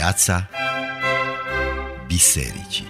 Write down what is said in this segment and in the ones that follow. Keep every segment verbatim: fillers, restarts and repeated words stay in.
Viața bisericii.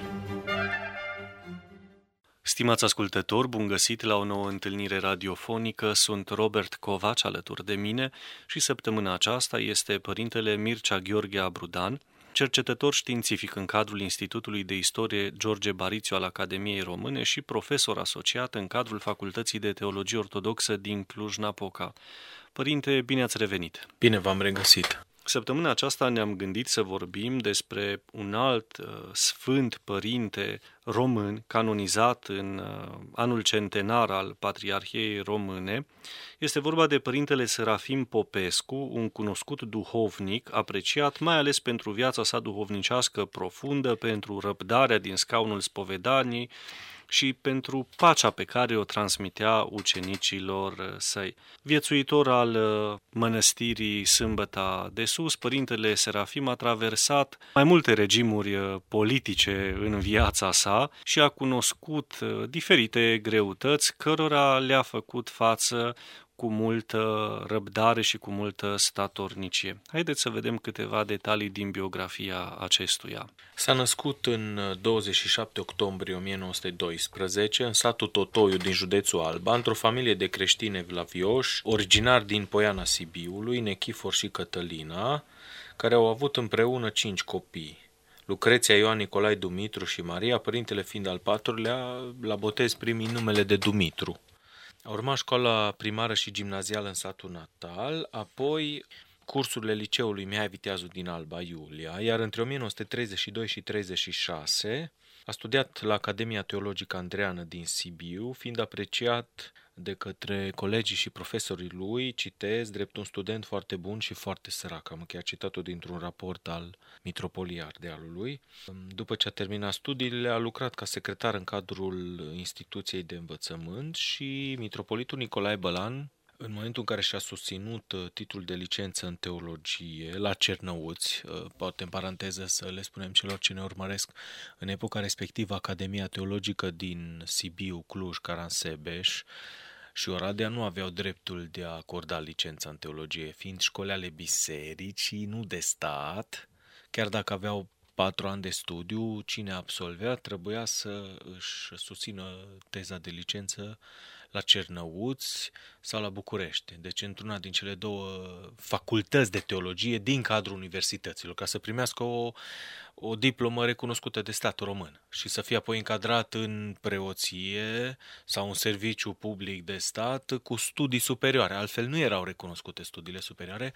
Stimați ascultători, bun găsit la o nouă întâlnire radiofonică. Sunt Robert Covaci alături de mine și săptămâna aceasta este părintele Mircea Gheorghe Abrudan, cercetător științific în cadrul Institutului de Istorie George Barițiu al Academiei Române și profesor asociat în cadrul Facultății de Teologie Ortodoxă din Cluj-Napoca. Părinte, bine ați revenit! Bine v-am regăsit! Săptămâna aceasta ne-am gândit să vorbim despre un alt uh, sfânt părinte român canonizat în uh, anul centenar al Patriarhiei Române. Este vorba de părintele Serafim Popescu, un cunoscut duhovnic, apreciat mai ales pentru viața sa duhovnicească profundă, pentru răbdarea din scaunul spovedaniei și pentru pacea pe care o transmitea ucenicilor săi. Viețuitor al mănăstirii Sâmbăta de Sus, părintele Serafim a traversat mai multe regimuri politice în viața sa și a cunoscut diferite greutăți cărora le-a făcut față cu multă răbdare și cu multă statornicie. Haideți să vedem câteva detalii din biografia acestuia. S-a născut în douăzeci și șapte octombrie o mie nouă sute doisprezece în satul Totoiu din județul Alba, într-o familie de creștini evlavioși, originari din Poiana Sibiului, Nechifor și Cătălina, care au avut împreună cinci copii. Lucreția, Ioan, Nicolae, Dumitru și Maria, părintele fiind al patrulea, la botez primit numele de Dumitru. A urmat școala primară și gimnazială în satul natal, apoi cursurile liceului Mihai Viteazu din Alba Iulia, iar între o mie nouă sute treizeci și doi și treizeci și șase a studiat la Academia Teologică Andreană din Sibiu, fiind apreciat de către colegii și profesorii lui, citez, drept un student foarte bun și foarte sărac. Am chiar citat-o dintr-un raport al Mitropoliei Ardealului. După ce a terminat studiile, a lucrat ca secretar în cadrul instituției de învățământ și mitropolitul Nicolae Bălan, în momentul în care și-a susținut titlul de licență în teologie la Cernăuți, poate în paranteză să le spunem celor ce ne urmăresc, în epoca respectivă Academia Teologică din Sibiu, Cluj, Caransebeș și Oradea nu aveau dreptul de a acorda licența în teologie, fiind școli ale bisericii, nu de stat, chiar dacă aveau patru ani de studiu, cine absolvea trebuia să își susțină teza de licență la Cernăuți sau la București, deci într-una din cele două facultăți de teologie din cadrul universităților, ca să primească o, o diplomă recunoscută de statul român și să fie apoi încadrat în preoție sau un serviciu public de stat cu studii superioare. Altfel nu erau recunoscute studiile superioare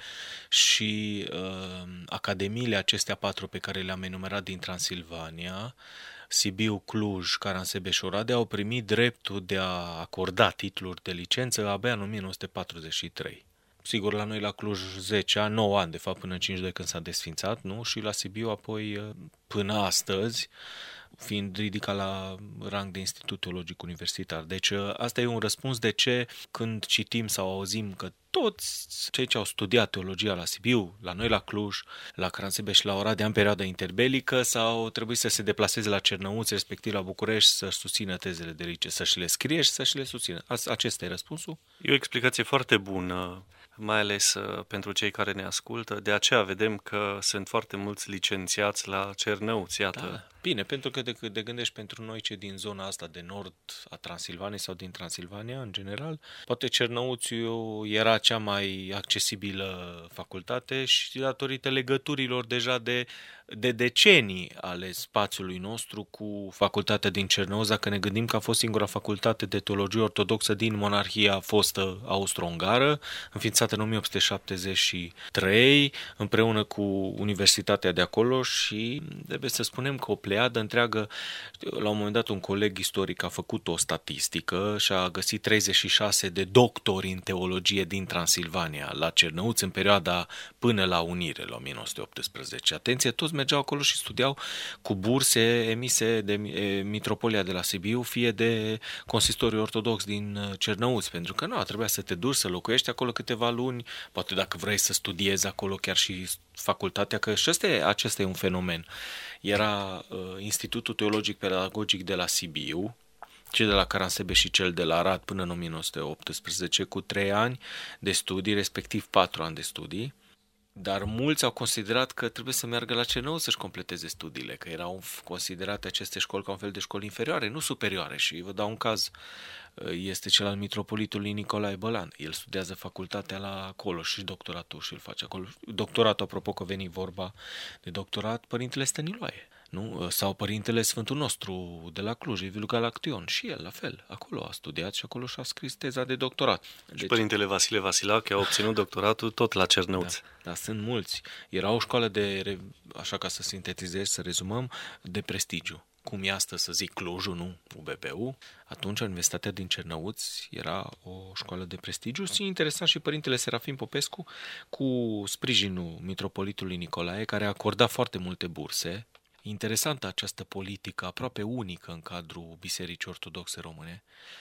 și uh, academiile acestea patru pe care le-am enumerat din Transilvania, Sibiu, Cluj, Caransebeș și Oradea, au primit dreptul de a acorda titluri de licență abia în o mie nouă sute patruzeci și trei. Sigur, la noi la Cluj zece ani, nouă ani, de fapt, până în cincizeci și doi când s-a desfințat, nu? Și la Sibiu apoi până astăzi, fiind ridicat la rang de Institut Teologic Universitar. Deci asta e un răspuns de ce când citim sau auzim că toți cei ce au studiat teologia la Sibiu, la noi la Cluj, la Caransebeș și la Oradea în perioada interbelică sau trebuie să se deplaseze la Cernăuți, respectiv la București, să-și susțină tezele de licență, să-și le scrie și să-și le susțină. Acesta e răspunsul? E o explicație foarte bună, mai ales pentru cei care ne ascultă. De aceea vedem că sunt foarte mulți licențiați la Cernăuți, iată. Da. Bine, pentru că de, de gândești pentru noi cei din zona asta de nord a Transilvaniei sau din Transilvania în general, poate Cernăuțiu era cea mai accesibilă facultate și datorită legăturilor deja de, de decenii ale spațiului nostru cu facultatea din Cernăuți, dacă ne gândim că a fost singura facultate de teologie ortodoxă din monarhia fostă austro-ungară, înființată în o mie opt sute șaptezeci și trei, împreună cu Universitatea de acolo și trebuie să spunem că o pleiadă întreagă, la un moment dat un coleg istoric a făcut o statistică și a găsit treizeci și șase de doctori în teologie din Transilvania, la Cernăuți, în perioada până la unire, la o mie nouă sute optsprezece. Atenție, toți mergeau acolo și studiau cu burse emise de Mitropolia de la Sibiu, fie de Consistoriul Ortodox din Cernăuți, pentru că nu, trebuia să te duci, să locuiești acolo câteva luni, poate dacă vrei să studiezi acolo chiar și facultatea, că și ăsta e, acesta e un fenomen. Era uh, Institutul Teologic Pedagogic de la Sibiu, cel de la Caransebeș și cel de la Arad până în o mie nouă sute optsprezece, cu trei ani de studii, respectiv patru ani de studii. Dar mulți au considerat că trebuie să meargă la Cernăuți să-și completeze studiile, că erau considerate aceste școli ca un fel de școli inferioare, nu superioare. Și vă dau un caz, este cel al mitropolitului Nicolae Bălan. El studiază facultatea la acolo și doctoratul și îl face acolo. Doctoratul, apropo că veni vorba de doctorat, Părintele Stăniloae. Nu? Sau Părintele Sfântul Nostru de la Cluj, Evilu Galaction, și el la fel, acolo a studiat și acolo și-a scris teza de doctorat. Deci, și Părintele Vasile Vasilache a obținut doctoratul tot la Cernăuți. Da, da, sunt mulți. Era o școală de, așa ca să sintetizez, să rezumăm, de prestigiu. Cum e astăzi, să zic, Clujul, nu U B B-ul, atunci Universitatea din Cernăuți era o școală de prestigiu și interesa și Părintele Serafim Popescu cu sprijinul mitropolitului Nicolae, care acorda foarte multe burse. Interesantă această politică aproape unică în cadrul Bisericii Ortodoxe Române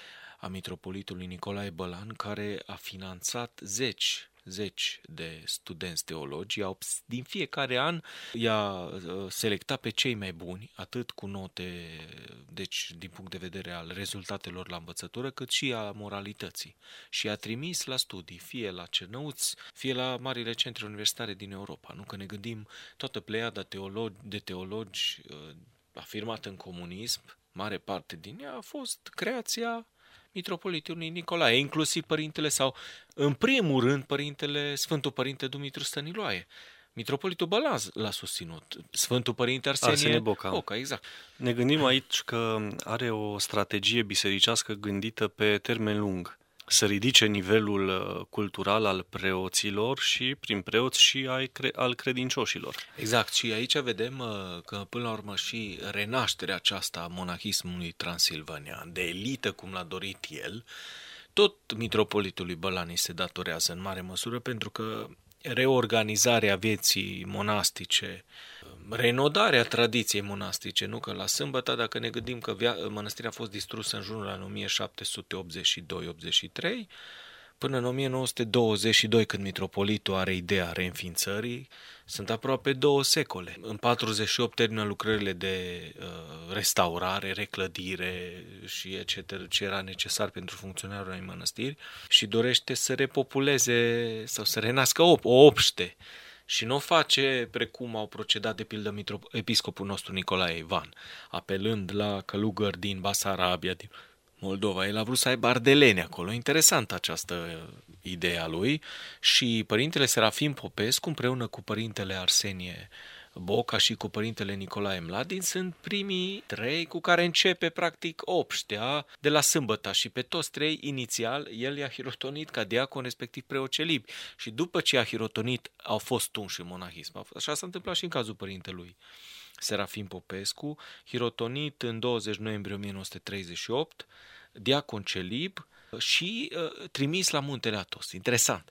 a mitropolitului Nicolae Bălan, care a finanțat zeci, zeci de studenți teologi, i-a, din fiecare an i-a selectat pe cei mai buni, atât cu note, deci din punct de vedere al rezultatelor la învățătură, cât și a moralității. Și i-a trimis la studii, fie la Cernăuți, fie la marile centre universitare din Europa. Nu că ne gândim, toată pleiada teologi, de teologi afirmată în comunism, mare parte din ea a fost creația mitropolitului Nicolae, inclusiv părintele sau, în primul rând, părintele, Sfântul Părinte Dumitru Stăniloae. Mitropolitul Bălan l-a susținut. Sfântul Părinte Arsenie, Arsenie Boca. Boca, exact. Ne gândim aici că are o strategie bisericească gândită pe termen lung. Să ridice nivelul cultural al preoților și, prin preoți, și al credincioșilor. Exact. Și aici vedem că, până la urmă, și renașterea aceasta a monahismului transilvanian, de elită, cum l-a dorit el, tot mitropolitului Bălan îi se datorează în mare măsură, pentru că reorganizarea vieții monastice, renodarea tradiției monastice, nu că la sâmbătă, dacă ne gândim că via- mănăstirea a fost distrusă în jurul anului o mie șapte sute optzeci și doi optzeci și trei, până în o mie nouă sute douăzeci și doi, când mitropolitul are ideea reînființării, sunt aproape două secole. În patruzeci și opt termină lucrările de uh, restaurare, reclădire și et cetera ce era necesar pentru funcționarea unei mănăstiri și dorește să repopuleze sau să renască o, o obște. Și nu o face precum au procedat de pildă mitro- episcopul nostru Nicolae Ivan, apelând la călugări din Basarabia, din Moldova. El a vrut să aibă ardeleni acolo. Interesantă această idee a lui. Și Părintele Serafim Popescu, împreună cu Părintele Arsenie Boca și cu Părintele Nicolae Mladin, sunt primii trei cu care începe practic obștea de la sâmbătă și pe toți trei inițial el i-a hirotonit ca diacon, respectiv preocelib, și după ce a hirotonit au fost unși în monahism. Așa s-a întâmplat și în cazul părintelui Serafim Popescu, hirotonit în douăzeci noiembrie o mie nouă sute treizeci și opt, diacon celib și uh, trimis la Muntele Atos. Interesant.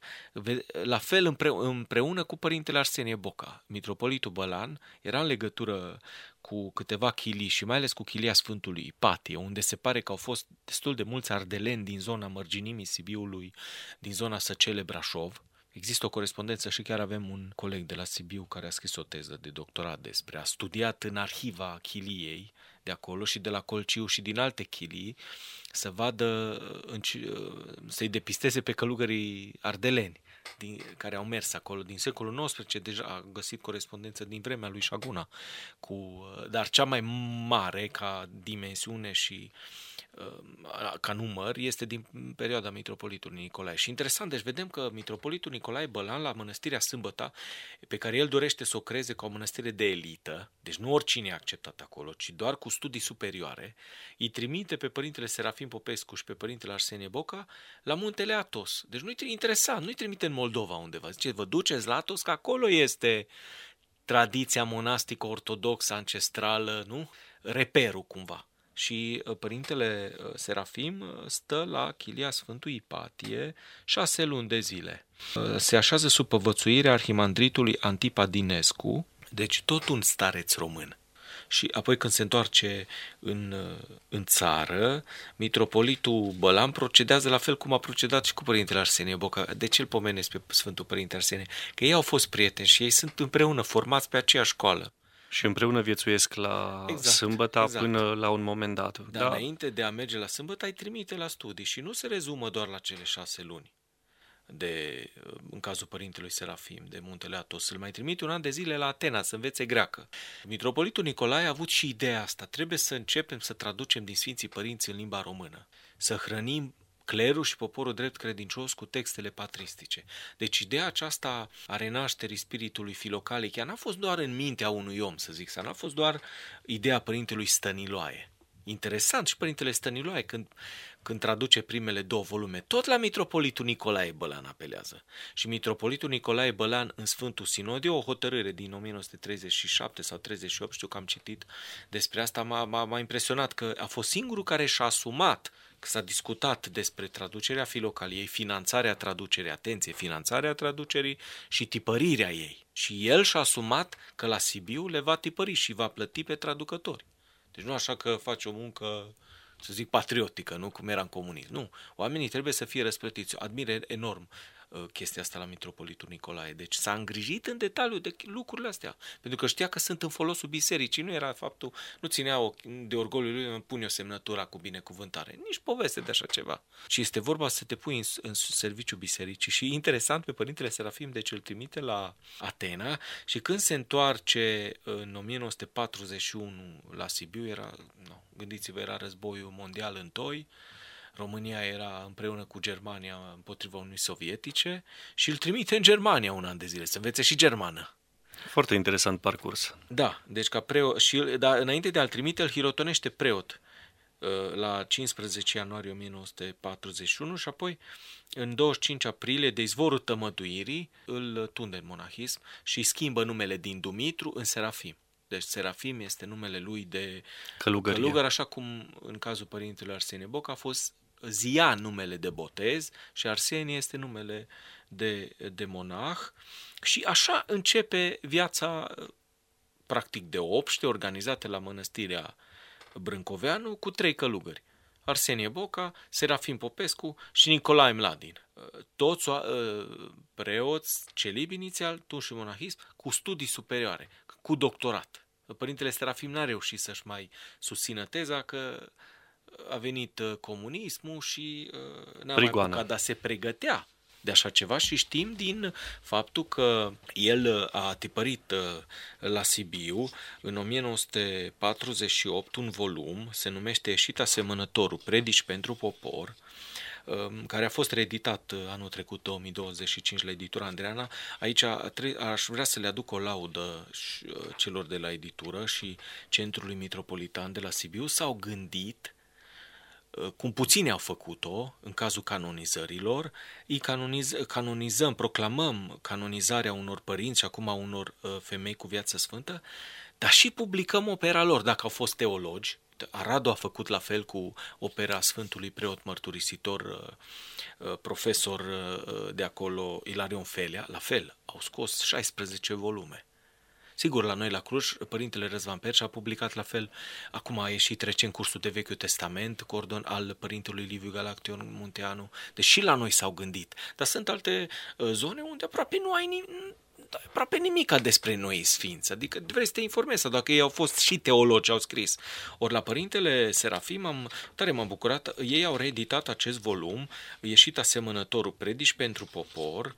La fel împre- împreună cu Părintele Arsenie Boca. Mitropolitul Bălan era în legătură cu câteva chilii și mai ales cu chilia Sfântului Ipatie, unde se pare că au fost destul de mulți ardeleni din zona Mărginimii Sibiului, din zona Săcele Brașov. Există o corespondență și chiar avem un coleg de la Sibiu care a scris o teză de doctorat despre, a studiat în arhiva chiliei de acolo și de la Colciu și din alte chilii să vadă, să-i depisteze pe călugării ardeleni din, care au mers acolo din secolul nouăsprezece, deja a găsit corespondență din vremea lui Șaguna, cu, dar cea mai mare ca dimensiune și ca număr este din perioada mitropolitului Nicolae. Și interesant, deci vedem că mitropolitul Nicolae Bălan la mănăstirea Sâmbăta, pe care el dorește să o creeze ca o mănăstire de elită, deci nu oricine e acceptat acolo, ci doar cu studii superioare, îi trimite pe Părintele Serafim Popescu și pe Părintele Arsenie Boca la Muntele Atos. Deci nu-i interesant, nu-i trimite în Moldova undeva. Zice, vă duceți la Atos, că acolo este tradiția monastică ortodoxă ancestrală, nu? Reperul cumva. Și Părintele Serafim stă la chilia Sfântului Ipatie șase luni de zile. Se așează sub povățuirea arhimandritului Antipa Dinescu, deci tot un stareț român. Și apoi când se întoarce în, în țară, mitropolitul Bălan procedează la fel cum a procedat și cu Părintele Arsenie Boca. De ce îl pomenesc pe Sfântul Părinte Arsenie? Că ei au fost prieteni și ei sunt împreună formați pe aceeași școală. Și împreună viețuiesc la exact, Sâmbăta exact. Până la un moment dat. Dar da. Înainte de a merge la Sâmbăta, îi trimite la studii și nu se rezumă doar la cele șase luni. de, în cazul părintelui Serafim, de Muntele Atos. Îl mai trimite un an de zile la Atena să învețe greacă. Mitropolitul Nicolae a avut și ideea asta. Trebuie să începem să traducem din Sfinții Părinți în limba română. Să hrănim clerul și poporul drept credincios cu textele patristice. Deci ideea aceasta a renașterii spiritului filocalic, ea n-a fost doar în mintea unui om, să zic, n-a fost doar ideea părintelui Stăniloae. Interesant, și părintele Stăniloae, când, când traduce primele două volume, tot la mitropolitul Nicolae Bălan apelează. Și mitropolitul Nicolae Bălan, în Sfântul Sinodiu, o hotărâre din o mie nouă sute treizeci și șapte sau treizeci și opt, știu că am citit despre asta, m-a, m-a, m-a impresionat că a fost singurul care și-a asumat, că s-a discutat despre traducerea filocaliei, finanțarea traducerii, atenție, finanțarea traducerii și tipărirea ei. Și el și-a asumat că la Sibiu le va tipări și va plăti pe traducători. Deci nu așa că face o muncă, să zic, patriotică, nu cum era în comunism. Nu, oamenii trebuie să fie răsplătiți. Admire enorm uh, chestia asta la mitropolitul Nicolae. Deci s-a îngrijit în detaliu de lucrurile astea, pentru că știa că sunt în folosul bisericii. Nu era faptul, nu ținea de orgoliul lui, îmi pune o semnătură cu binecuvântare. Nici poveste de așa ceva. Și este vorba să te pui în, în serviciu bisericii. Și interesant, pe părintele Serafim, deci îl trimite la Atena și când se întoarce în o mie nouă sute patruzeci și unu la Sibiu, era, nu, gândiți-vă, era războiul mondial întoi, România era împreună cu Germania împotriva Uniunii Sovietice și îl trimite în Germania un an de zile, să învețe și germană. Foarte interesant parcurs. Da, deci ca preot, și, dar înainte de a-l trimite, îl hirotonește preot la cincisprezece ianuarie o mie nouă sute patruzeci și unu și apoi în douăzeci și cinci aprilie, de izvorul tămăduirii, îl tunde în monahism și îi schimbă numele din Dumitru în Serafim. Deci Serafim este numele lui de călugărie. Călugăr, așa cum în cazul părintelui Arsenie Boc a fost Zia numele de botez și Arsenie este numele de, de monah. Și așa începe viața practic de obște organizată la mănăstirea Brâncoveanu cu trei călugări. Arsenie Boca, Serafim Popescu și Nicolae Mladin. Toți preoți, celibi inițial, tunși în monahism, cu studii superioare, cu doctorat. Părintele Serafim n-a reușit să-și mai susțină teza că a venit comunismul și n-a mai apucat, dar se pregătea de așa ceva și știm din faptul că el a tipărit la Sibiu în o mie nouă sute patruzeci și opt un volum, se numește Ieșit asemănătorul, predici pentru popor, care a fost reeditat anul trecut, două mii douăzeci și cinci, la editura Andreana. Aici aș vrea să le aduc o laudă celor de la editură și Centrului Mitropolitan de la Sibiu. S-au gândit, cum puțini au făcut-o în cazul canonizărilor, îi canoniz, canonizăm, proclamăm canonizarea unor părinți și acum a unor femei cu viață sfântă, dar și publicăm opera lor, dacă au fost teologi. Aradu a făcut la fel cu opera Sfântului Preot Mărturisitor, profesor de acolo, Ilarion Felea, la fel, au scos șaisprezece volume. Sigur, la noi la Cluj, părintele Răzvan Perș a publicat la fel, acum a ieșit recent cursul de Vechiul Testament, cordon al părintelui Liviu Galaction Munteanu, deși la noi s-au gândit. Dar sunt alte zone unde aproape nu ai nimic, aproape nimica despre noi sfinți, adică vrei să te informezi, sau dacă ei au fost și teologi, au scris. Ori la părintele Serafim, am, tare m-am bucurat, ei au reeditat acest volum, Ieșit asemănătorul, predici pentru popor.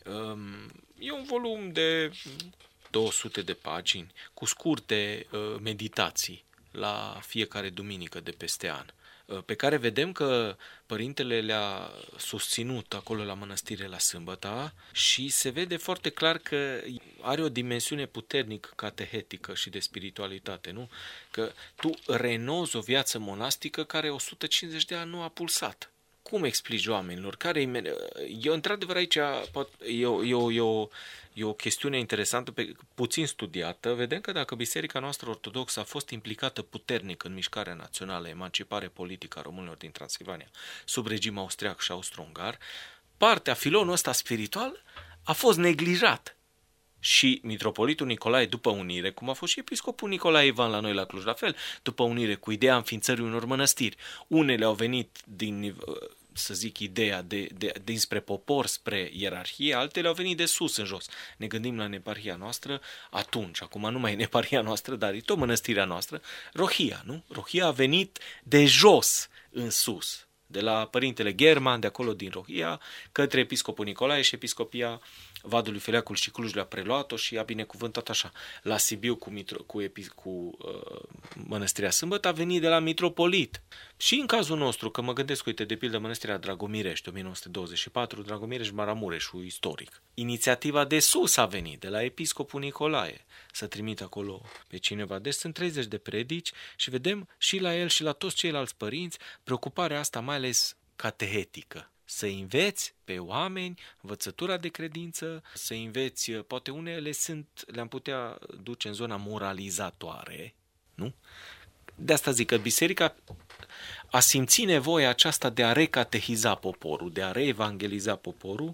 E un volum de două sute de pagini, cu scurte meditații la fiecare duminică de peste an, pe care vedem că părintele le-a susținut acolo la mănăstire la Sâmbăta și se vede foarte clar că are o dimensiune puternic catehetică și de spiritualitate, nu? Că tu renozi o viață monastică care o sută cincizeci de ani nu a pulsat. Cum explici oamenilor? Care eu, într-adevăr, aici e o, e, o, e, o, e o chestiune interesantă, pe, puțin studiată. Vedem că dacă Biserica noastră ortodoxă a fost implicată puternic în mișcarea națională, emancipare politică a românilor din Transilvania, sub regim austriac și austro-ungar, partea, filonul ăsta spiritual a fost neglijat. Și mitropolitul Nicolae, după unire, cum a fost și episcopul Nicolae Ivan la noi la Cluj, la fel, după unire, cu ideea înființării unor mănăstiri. Unele au venit din, să zic, ideea de, de, dinspre popor spre ierarhie, altele au venit de sus în jos. Ne gândim la eparhia noastră atunci, acum nu mai e eparhia noastră, dar e tot mănăstirea noastră, Rohia, nu? Rohia a venit de jos în sus. de la părintele German, de acolo din Rohia, către episcopul Nicolae și episcopia Vadului Feleacul și Clujului a preluat-o și a binecuvântat așa. La Sibiu cu, mitro, cu, epi, cu uh, Mănăstirea Sâmbătă a venit de la mitropolit. Și în cazul nostru, că mă gândesc, uite, de pildă Mănăstirea Dragomirești, o mie nouă sute douăzeci și patru, Dragomirești Maramureșul istoric. Inițiativa de sus a venit, de la episcopul Nicolae, să trimite acolo pe cineva. Deci sunt treizeci de predici și vedem și la el și la toți ceilalți părinți preocuparea asta, mai ales catehetică. Să înveți pe oameni învățătura de credință, să înveți, poate unele sunt, le-am putea duce în zona moralizatoare, nu? De asta zic că biserica a simțit nevoia aceasta de a recatehiza poporul, de a reevangeliza poporul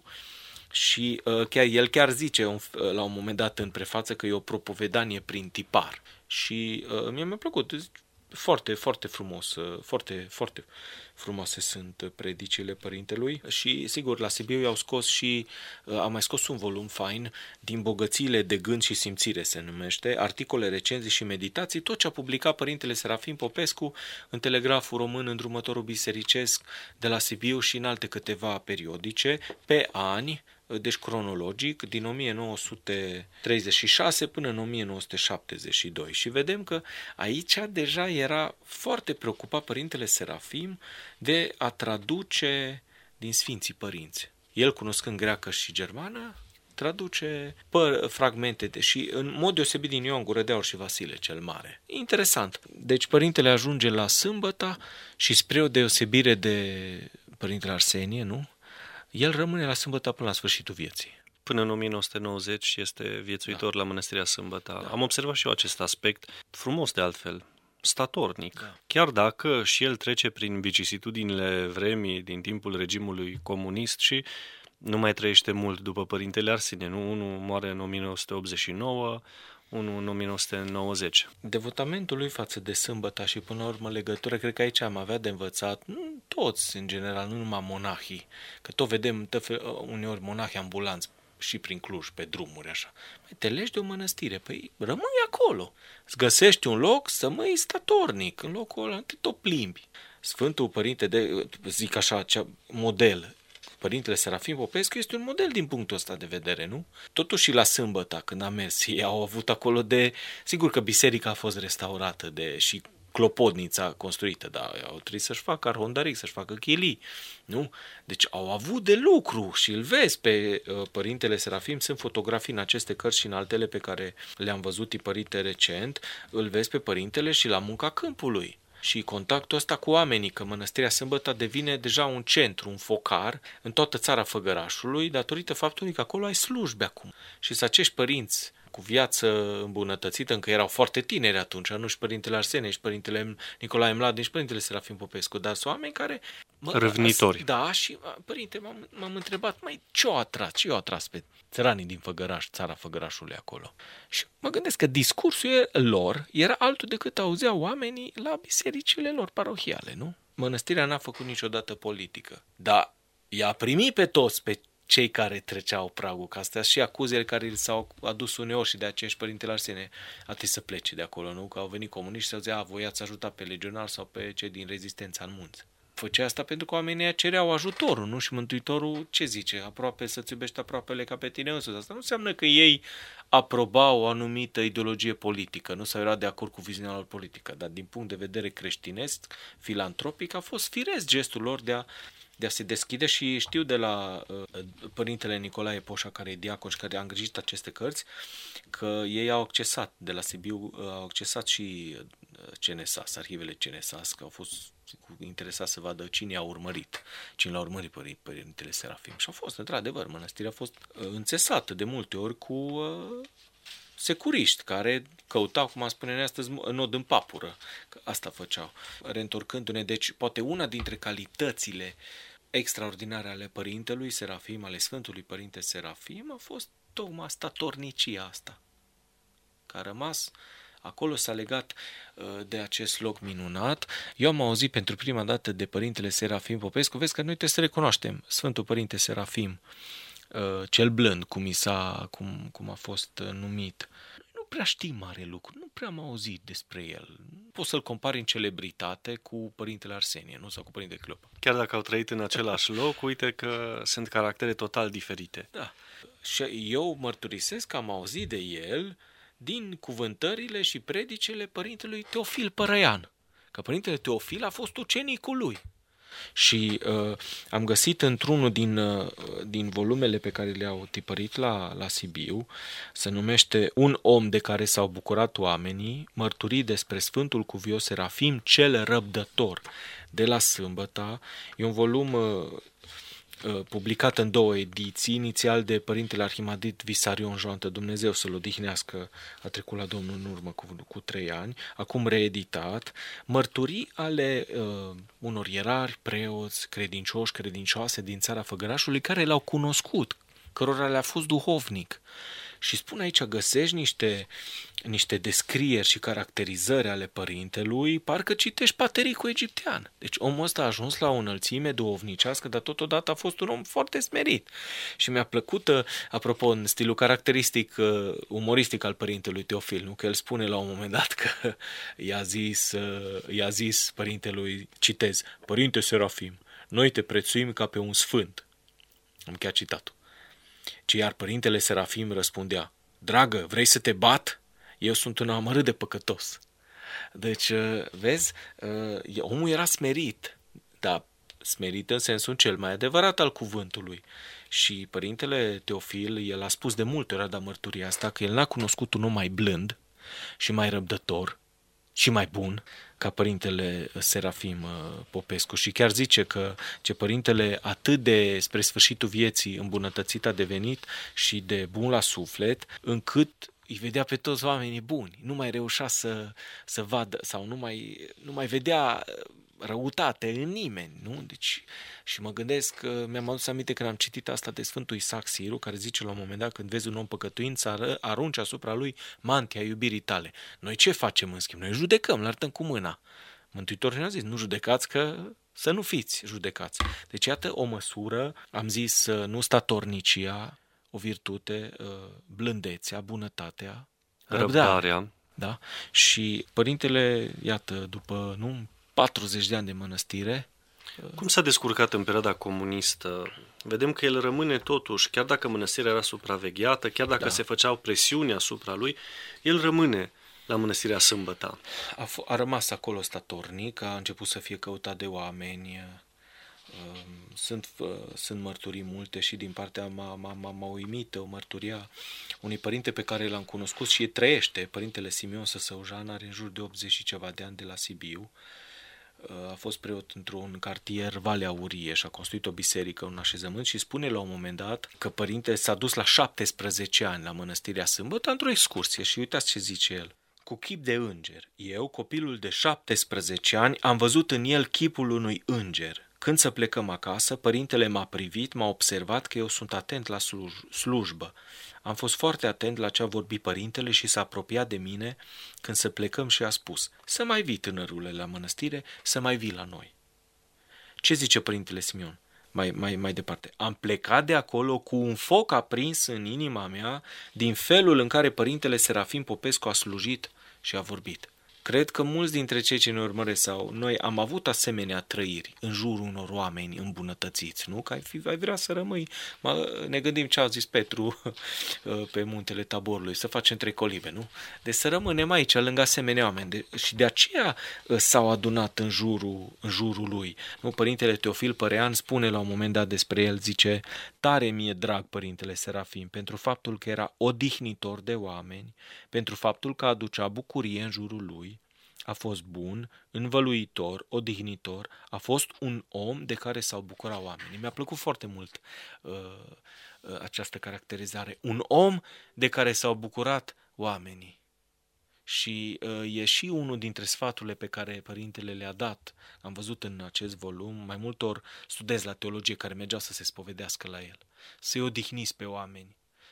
și uh, chiar, el chiar zice un, uh, la un moment dat în prefață că e o propovedanie prin tipar. Și uh, mi-a mai plăcut. Foarte, foarte frumos, foarte, foarte frumoase sunt predicile părintelui și, sigur, la Sibiu i-au scos și, a mai scos un volum fain din Bogățiile de gând și simțire, se numește, articole, recenzii și meditații, tot ce a publicat părintele Serafim Popescu în Telegraful Român, Îndrumătorul Bisericesc de la Sibiu și în alte câteva periodice, pe ani, deci cronologic, din o mie nouă sute treizeci și șase până în o mie nouă sute șaptezeci și doi. Și vedem că aici deja era foarte preocupat părintele Serafim de a traduce din Sfinții Părinți. El, cunoscând greacă și germană, traduce păr- fragmente de, și în mod deosebit din Ioan Gură de Aur și Vasile cel Mare. Interesant. Deci părintele ajunge la Sâmbăta și spre o deosebire de părintele Arsenie, nu? El rămâne la Sâmbăta până la sfârșitul vieții. Până în o mie nouă sute nouăzeci este viețuitor da. la Mănăstirea Sâmbăta. Da. Am observat și eu acest aspect, frumos de altfel, statornic. Da. Chiar dacă și el trece prin vicisitudinile vremii din timpul regimului comunist și nu mai trăiește mult după părintele Arsenie, nu? Unul moare în o mie nouă sute optzeci și nouă, unul în o mie nouă sute nouăzeci. Devotamentul lui față de Sâmbăta și până la urmă legătură, cred că aici am avea de învățat, nu toți în general, nu numai monahii, că tot vedem tăfe, uneori monahi ambulanți și prin Cluj, pe drumuri așa. Păi te legi de o mănăstire, păi rămâi acolo. Îți găsești un loc să măi statornic, în locul ăla te tot plimbi. Sfântul Părinte, de, zic așa, cea, model, Părintele Serafim Popescu este un model din punctul ăsta de vedere, nu? Totuși la Sâmbăta, când a mers, ei au avut acolo de... Sigur că biserica a fost restaurată de și clopotnița construită, dar au trebuit să-și facă arhondaric, să-și facă chilii, nu? Deci au avut de lucru și îl vezi pe uh, Părintele Serafim, sunt fotografii în aceste cărți și în altele pe care le-am văzut tipărite recent, îl vezi pe Părintele și la munca câmpului. Și contactul ăsta cu oamenii, că Mănăstirea Sâmbăta devine deja un centru, un focar în toată țara Făgărașului, datorită faptului că acolo ai slujbe acum. Și să acești părinți cu viață îmbunătățită, încă erau foarte tineri atunci, nu și Părintele Arsenie, și Părintele Nicolae Mlad, nici Părintele Serafim Popescu, dar sunt oameni care... Mă, răvnitori. Da, și Părinte, m-am, m-am întrebat, mai ce o atras, ce o atras pe țăranii din Făgăraș, țara Făgărașului acolo. Și mă gândesc că discursul lor era altul decât auzeau oamenii la bisericile lor parohiale, nu? Mănăstirea n-a făcut niciodată politică, dar i-a primit pe toți, pe cei care treceau pragul, că astea și acuzele care li s-au adus uneori și de acești Părintele Arsenie a trebuit să plece de acolo, nu? Că au venit comuniști și să zicea, a, voi ați ajutat pe legionari sau pe cei din rezistența în munți. Făcea asta pentru că oamenii cereau ajutorul, nu? Și Mântuitorul ce zice? Aproape să-ți iubești aproapele ca pe tine însuți. Asta nu înseamnă că ei aprobau o anumită ideologie politică, nu sau era de acord cu viziunea lor politică, dar din punct de vedere creștinesc, filantropic, a fost firesc gestul lor de a de a se deschide și știu de la uh, Părintele Nicolae Poșa, care e diacon și care a îngrijit aceste cărți, că ei au accesat, de la Sibiu, uh, au accesat și C N S A S, arhivele C N S A S, că au fost interesați să vadă cine a urmărit, cine l-a urmărit pe Părintele Serafim. Și a fost, într-adevăr, mănăstirea a fost uh, înțesată de multe ori cu... Uh, securiști care căutau, cum am spune astăzi, nod în papură. Că asta făceau. Reîntorcându-ne, deci poate una dintre calitățile extraordinare ale Părintelui Serafim, ale Sfântului Părinte Serafim, a fost tocmai statornicia asta. Că a rămas acolo, s-a legat uh, de acest loc minunat. Eu am auzit pentru prima dată de Părintele Serafim Popescu, vezi că noi trebuie să recunoaștem Sfântul Părinte Serafim, cel blând, cum, i s-a, cum, cum a fost numit. Nu prea știm mare lucru, nu prea am auzit despre el. Nu poți să-l compari în celebritate cu părintele Arsenie, nu? Sau cu părintele Cleopa. Chiar dacă au trăit în același loc, uite că sunt caractere total diferite. Da. Și eu mărturisesc că am auzit de el din cuvântările și predicele părintelui Teofil Părăian. Că părintele Teofil a fost ucenicul lui. Și uh, am găsit într-unul din, uh, din volumele pe care le-au tipărit la, la Sibiu, se numește Un om de care s-au bucurat oamenii, mărturii despre Sfântul Cuvios Serafim, cel răbdător, de la Sâmbăta. E un volum uh, publicat în două ediții, inițial de părintele Arhimandrit Visarion Joantă, Dumnezeu să-l odihnească, a trecut la Domnul în urmă cu, cu trei ani, acum reeditat, mărturii ale uh, unor ierari, preoți, credincioși, credincioase din țara Făgărașului, care l-au cunoscut, cărora le-a fost duhovnic. Și spune aici, găsești niște, niște descrieri și caracterizări ale părintelui, parcă citești Patericul egiptean. Deci omul ăsta a ajuns la o înălțime duhovnicească, dar totodată a fost un om foarte smerit. Și mi-a plăcut, apropo, în stilul caracteristic umoristic al părintelui Teofil, nu? Că el spune la un moment dat că i-a zis, i-a zis părintelui, citez, Părinte Serafim, noi te prețuim ca pe un sfânt. Am chiar citatul. Ci iar părintele Serafim răspundea, dragă, vrei să te bat? Eu sunt un amărât de păcătos. Deci, vezi, omul era smerit, dar smerit în sensul cel mai adevărat al cuvântului. Și părintele Teofil, el a spus de multe ori, a dat mărturia asta, că el n-a cunoscut un om mai blând și mai răbdător și mai bun ca părintele Serafim Popescu. Și chiar zice că ce părintele atât de spre sfârșitul vieții îmbunătățit a devenit și de bun la suflet, încât îi vedea pe toți oamenii buni. Nu mai reușea să, să vadă sau nu mai, nu mai vedea răutate în nimeni, nu? Deci, și mă gândesc că mi-am adus aminte când am citit asta de Sfântul Isaac Siru, care zice la un moment dat, când vezi un om păcătuind, să arunci asupra lui mantia iubirii tale. Noi ce facem în schimb? Noi judecăm, îl arătăm cu mâna. Mântuitorul ne-a zis, nu judecați, că să nu fiți judecați. Deci iată o măsură, am zis, nu statornicia, o virtute, blândețea, bunătatea, răbdarea. Da? Și părintele, iată, după nu patruzeci de ani de mănăstire. Cum s-a descurcat în perioada comunistă? Vedem că el rămâne totuși, chiar dacă mănăstirea era supravegheată, chiar dacă da. se făceau presiuni asupra lui, el rămâne la mănăstirea Sâmbăta. A, f- a rămas acolo statornic, a început să fie căutat de oameni. Sunt, sunt mărturii multe și din partea m-a, m-a, m-a uimit o mărturia unui părinte pe care l-am cunoscut și trăiește, părintele Simeon Săsăujan, are în jur de optzeci și ceva de ani, de la Sibiu. A fost preot într-un cartier Valea Aurie și a construit o biserică, un așezământ și spune la un moment dat că părinte s-a dus la șaptesprezece ani la mănăstirea Sâmbătă într-o excursie și uitați ce zice el. Cu chip de înger. Eu, copilul de șaptesprezece ani, am văzut în el chipul unui înger. Când să plecăm acasă, părintele m-a privit, m-a observat că eu sunt atent la sluj- slujbă. Am fost foarte atent la ce a vorbit părintele și s-a apropiat de mine când să plecăm și a spus, să mai vii, tânărule, la mănăstire, să mai vii la noi. Ce zice părintele Simeon? Mai, mai, mai departe. Am plecat de acolo cu un foc aprins în inima mea din felul în care părintele Serafim Popescu a slujit și a vorbit. Cred că mulți dintre cei ce ne urmăresc sau noi am avut asemenea trăiri în jurul unor oameni îmbunătățiți, nu? Că ai, fi, ai vrea să rămâi. Mă, ne gândim ce a zis Petru pe muntele Taborului, să facem trei colibe, nu? Deci să rămânem aici, lângă asemenea oameni. De, și de aceea s-au adunat în jurul, în jurul lui. Nu? Părintele Teofil Părăian spune la un moment dat despre el, zice, tare mi-e drag părintele Serafim, pentru faptul că era odihnitor de oameni, pentru faptul că aducea bucurie în jurul lui, a fost bun, învăluitor, odihnitor, a fost un om de care s-au bucurat oamenii. Mi-a plăcut foarte mult uh, uh, această caracterizare. Un om de care s-au bucurat oamenii. Și uh, e și unul dintre sfaturile pe care părintele le-a dat. Am văzut în acest volum mai multor studenți la teologie care mergeau să se spovedească la el. Să-i odihniți pe oameni,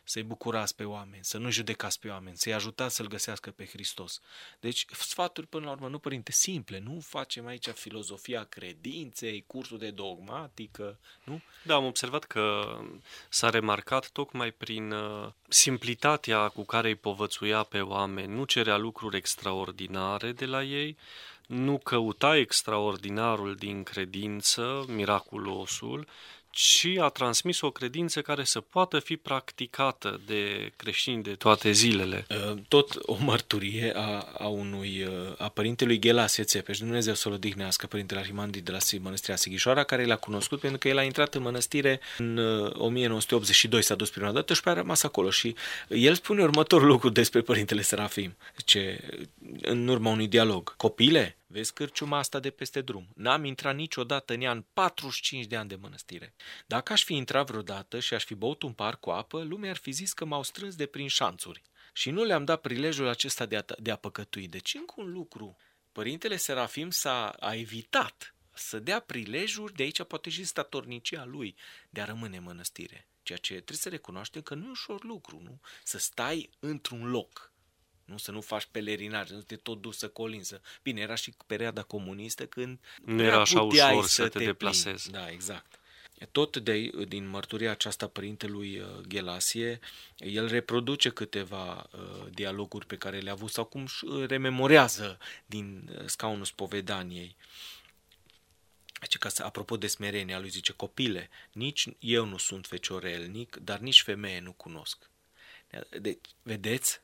să-i bucurați pe oameni, să nu judecați pe oameni, să-i ajutați să-L găsească pe Hristos. Deci sfaturi până la urmă, nu părinte, simple, nu facem aici filozofia credinței, cursul de dogmatică, nu? Da, am observat că s-a remarcat tocmai prin uh, simplitatea cu care îi povățuia pe oameni, nu cerea lucruri extraordinare de la ei, nu căuta extraordinarul din credință, miraculosul, ci a transmis o credință care să poată fi practicată de creștini de toate zilele. Tot o mărturie a, a unui a părintelui Ghelasie Țepeș, Dumnezeu să-l odihnească, părintele Arhimandrit de la Mănăstirea Sighișoara, care l-a cunoscut pentru că el a intrat în mănăstire în o mie nouă sute optzeci și doi, s-a dus prima dată și pe a rămas acolo. Și el spune următorul lucru despre părintele Serafim. Zice, în urma unui dialog: copile, vezi cârciuma asta de peste drum? N-am intrat niciodată în ea în patruzeci și cinci de ani de mănăstire. Dacă aș fi intrat vreodată și aș fi băut un par cu apă, lumea ar fi zis că m-au strâns de prin șanțuri. Și nu le-am dat prilejul acesta de a, de a păcătui. Deci încă un lucru. Părintele Serafim s-a a evitat să dea prilejuri, de aici poate și statornicia lui, de a rămâne în mănăstire. Ceea ce trebuie să recunoaștem că nu e ușor lucru, nu? Să stai într-un loc. Nu, să nu faci pelerinaj, să nu te tot duci să colinză. Bine, era și perioada comunistă când nu era așa ușor să te, te deplasezi. Da, exact. Tot de, din mărturia aceasta părintelui Ghelasie, el reproduce câteva uh, dialoguri pe care le-a avut sau cum rememorează din scaunul spovedaniei. Deci, ca să, apropo de smerenia lui, zice: copile, nici eu nu sunt feciorelnic, dar nici femeie nu cunosc. Deci, vedeți?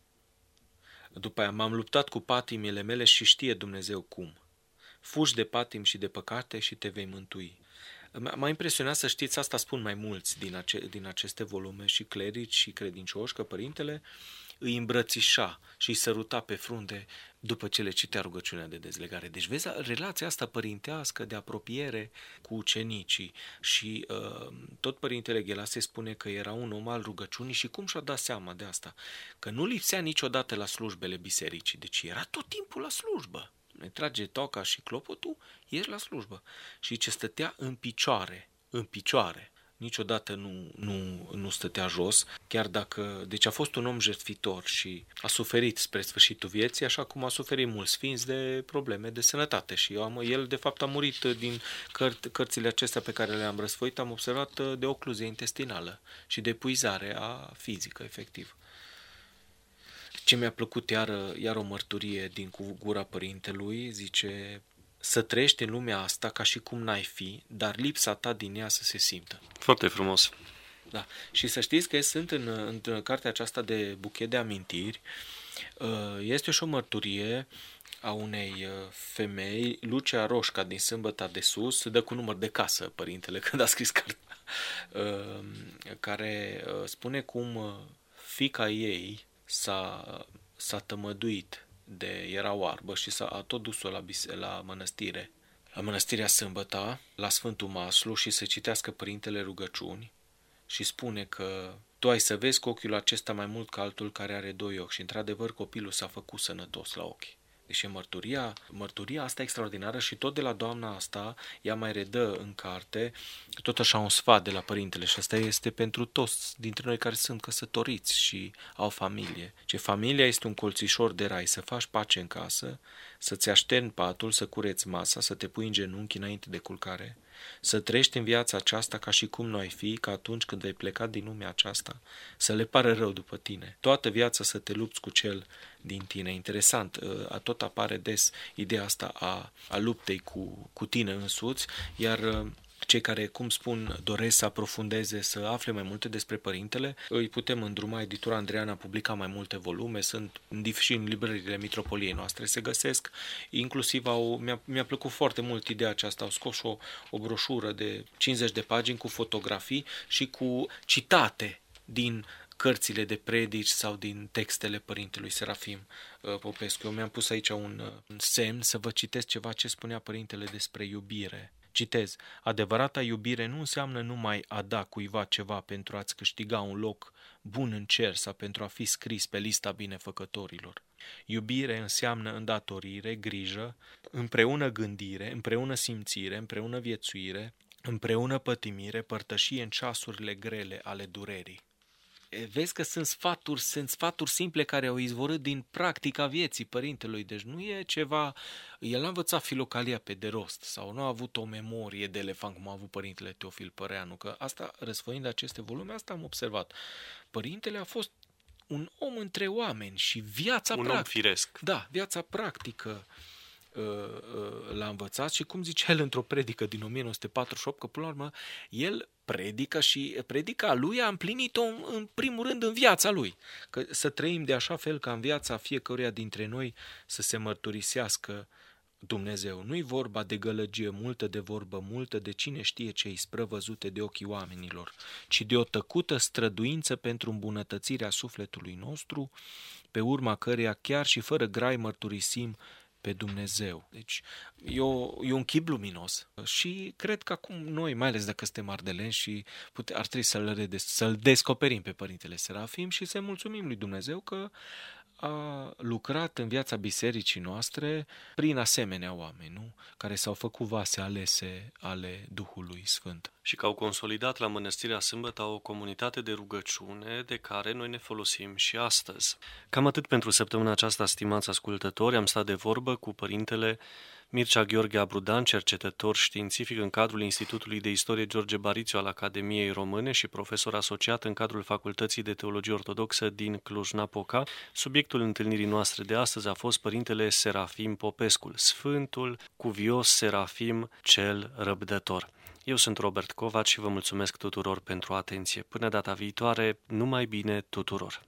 După aia, m-am luptat cu patimile mele și știe Dumnezeu cum. Fugi de patim și de păcate și te vei mântui. M-a impresionat, să știți, asta spun mai mulți din, ace, din aceste volume, și clerici și credincioși, că părintele îi îmbrățișa și îi săruta pe frunte după ce le citea rugăciunea de dezlegare. Deci vezi relația asta părintească de apropiere cu ucenicii. Și uh, tot părintele Ghelasie spune că era un om al rugăciunii și cum și-a dat seama de asta? Că nu lipsea niciodată la slujbele bisericii, deci era tot timpul la slujbă. Ne trage toca și clopotul, ești la slujbă. Și ce stătea în picioare, în picioare, niciodată nu, nu, nu stătea jos, chiar dacă, deci a fost un om jertfitor și a suferit spre sfârșitul vieții, așa cum a suferit mulți sfinți de probleme de sănătate. Și eu am, el, de fapt, a murit din căr- cărțile acestea pe care le-am răsfoit, am observat de ocluzie intestinală și de epuizare a fizică, efectiv. Ce mi-a plăcut iar, iar o mărturie din gura părintelui, zice: să trăiești în lumea asta ca și cum n-ai fi, dar lipsa ta din ea să se simtă. Foarte frumos. Da. Și să știți că sunt în, în cartea aceasta de Buchet de amintiri, este și o mărturie a unei femei, Lucia Roșca, din Sâmbăta de Sus, dă cu număr de casă părintele când a scris cartea, care spune cum fiica ei s-a, s-a tămăduit de, era oarbă și s-a a tot dus-o la, la mănăstire, la mănăstirea Sâmbăta, la Sfântul Maslu, și să citească părintele rugăciuni și spune că tu ai să vezi cu ochiul acesta mai mult ca altul care are doi ochi. Și într-adevăr copilul s-a făcut sănătos la ochi. Deci mărturia, mărturia asta extraordinară, și tot de la doamna asta ea mai redă în carte tot așa un sfat de la părintele, și asta este pentru toți dintre noi care sunt căsătoriți și au familie. Ce familia este un colțișor de rai, să faci pace în casă, să-ți așterni patul, să cureți masa, să te pui în genunchi înainte de culcare, să trăiești în viața aceasta ca și cum nu ai fi, că atunci când vei pleca din lumea aceasta, să le pară rău după tine. Toată viața să te lupți cu cel din tine. Interesant, a tot apare des ideea asta a, a luptei cu, cu tine însuți, iar cei care, cum spun, doresc să aprofundeze, să afle mai multe despre părintele, îi putem îndruma. Editura Andreana a publicat mai multe volume, sunt și în librăriile mitropoliei noastre se găsesc, inclusiv au, mi-a, mi-a plăcut foarte mult ideea aceasta, au scos o, o broșură de cincizeci de pagini cu fotografii și cu citate din cărțile de predici sau din textele părintelui Serafim Popescu. Eu mi-am pus aici un, un semn să vă citesc ceva ce spunea părintele despre iubire. Citez: adevărata iubire nu înseamnă numai a da cuiva ceva pentru a-ți câștiga un loc bun în cer sau pentru a fi scris pe lista binefăcătorilor. Iubire înseamnă îndatorire, grijă, împreună gândire, împreună simțire, împreună viețuire, împreună pătimire, părtășie în ceasurile grele ale durerii. Vezi că sunt sfaturi, sunt sfaturi simple care au izvorât din practica vieții părintelui, deci nu e ceva, el n-a învățat filocalia pe de rost sau nu a avut o memorie de elefant cum a avut părintele Teofil Păreanu, că asta, răsfăind aceste volume, asta am observat. Părintele a fost un om între oameni și viața un practică. om firesc. Da, viața practică l-a învățat și cum zicea el într-o predică din o mie nouă sute patruzeci și opt, că până la urmă el predică și predica lui a împlinit-o în primul rând în viața lui. Că să trăim de așa fel ca în viața fiecăruia dintre noi să se mărturisească Dumnezeu. Nu-i vorba de gălăgie multă, de vorbă multă, de cine știe ce ispră văzute de ochii oamenilor, ci de o tăcută străduință pentru îmbunătățirea sufletului nostru, pe urma căreia chiar și fără grai mărturisim pe Dumnezeu. Deci e, o, e un chip luminos și cred că acum noi, mai ales dacă suntem ardeleni și pute, ar trebui să-l, redes, să-l descoperim pe Părintele Serafim și să mulțumim lui Dumnezeu că a lucrat în viața bisericii noastre prin asemenea oameni, nu? Care s-au făcut vase alese ale Duhului Sfânt. Și că au consolidat la Mănăstirea Sâmbăta o comunitate de rugăciune de care noi ne folosim și astăzi. Cam atât pentru săptămâna aceasta, stimați ascultători. Am stat de vorbă cu Părintele Mircea Gheorghe Abrudan, cercetător științific în cadrul Institutului de Istorie George Barițiu al Academiei Române și profesor asociat în cadrul Facultății de Teologie Ortodoxă din Cluj-Napoca. Subiectul întâlnirii noastre de astăzi a fost Părintele Serafim Popescu, Sfântul Cuvios Serafim cel Răbdător. Eu sunt Robert Covaci și vă mulțumesc tuturor pentru atenție. Până data viitoare, numai bine tuturor!